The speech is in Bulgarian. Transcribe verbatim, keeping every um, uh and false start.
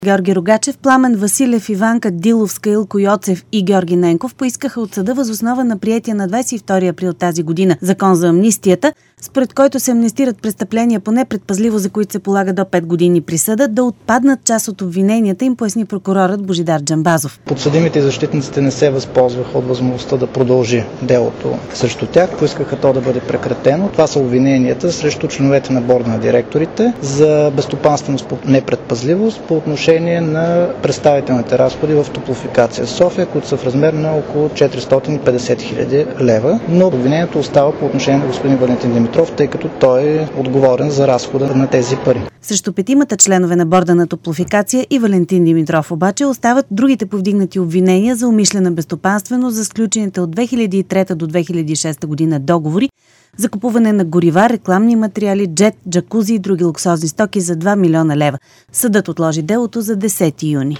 Георги Рогачев, Пламен Василев, Иванка Диловска, Илко Йоцев и Георги Ненков поискаха от съда въз основа на приетия на двадесет и втори април тази година закон за амнистията, според който се амнистират престъпления по непредпазливо, за които се полага до пет години присъда, да отпаднат част от обвиненията им, поясни прокурорът Божидар Джамбазов. Подсъдимите и защитниците не се възползваха от възможността да продължи делото срещу тях. Поискаха то да бъде прекратено. Това са обвиненията срещу членовете на борда на директорите за безстопанственост по непредпазливост по отношение на представителните разходи в Топлофикация София, които са в размер на около четиристотин и петдесет хиляди лева. Но обвинението остава по отношение на господин Валентин Димитров, тъй като той е отговорен за разхода на тези пари. Срещу петимата членове на борда на Топлофикация и Валентин Димитров обаче остават другите повдигнати обвинения за умишлена безстопанственост за сключените от две хиляди и трета до две хиляди и шеста година договори за купуване на горива, рекламни материали, джет, джакузи и други луксозни стоки за два милиона лева. Съдът отложи делото за десети юни.